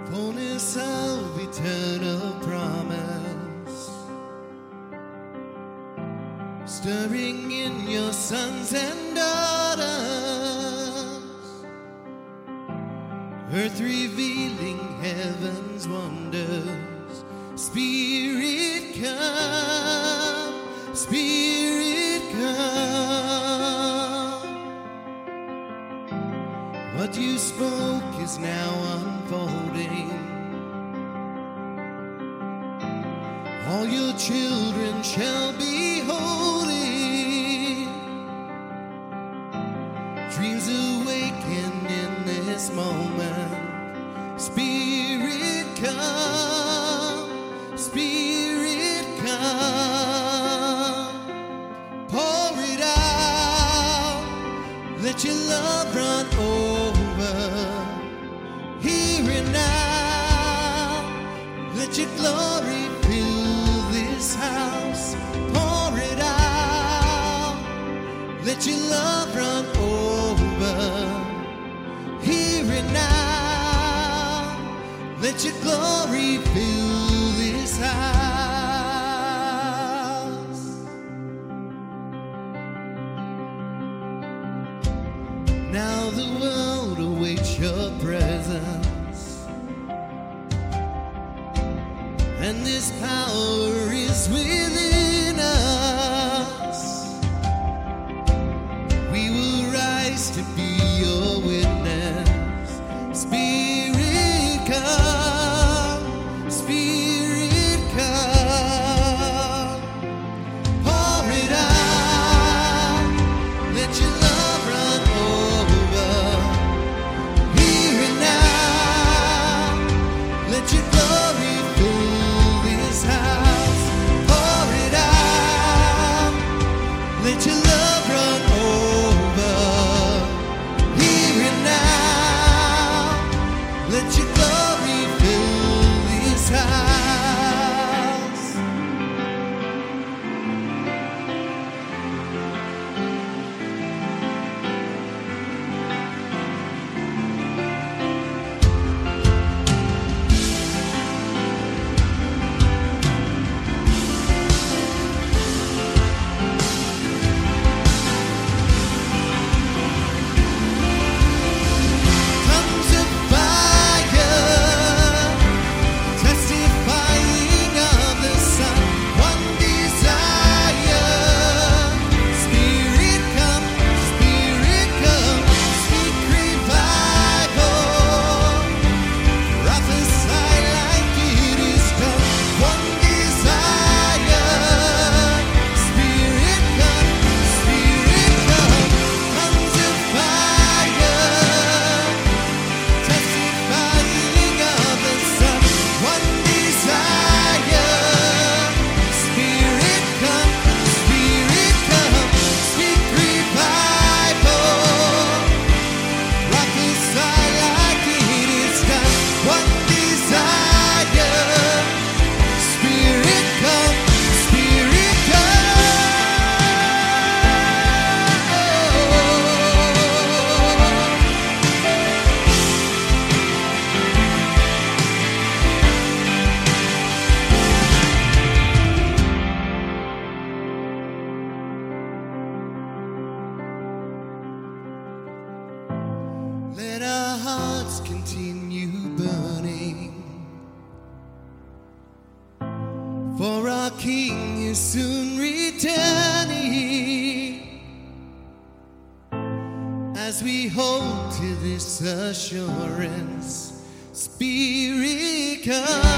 fullness of eternal promise, stirring in your sons and daughters, earth revealing heaven's wonders. Spirit come, Spirit come. What you spoke is now unfolding. All your children shall be holy. Dreams awaken in this moment. Spirit come, Spirit come. Pour it out, let your love run over. Here and now, let your glory fill this house. Pour it out, let your love run over. Here and now, let your glory fill this house. Now the world awaits your presence, and this power is within us. We will rise to be your witness. Spirit come, Spirit come. Pour it out, let your love run over. Here and now, let your glory fill this house. Pour it out, let your love run over. Here and now, let your glory fill this house. Tongues of fire, testifying of the Son, one desire. Spirit come, speak revival. Prophesy like it is come, one desire. Spirit come, tongues of fire, testifying of the Son, one desire. Spirit come, speak revival. Prophesy like it is done, one desire. Spirit come, Spirit come. Let our hearts continue burning, for our King is soon returning. As we hold to this assurance, Spirit come.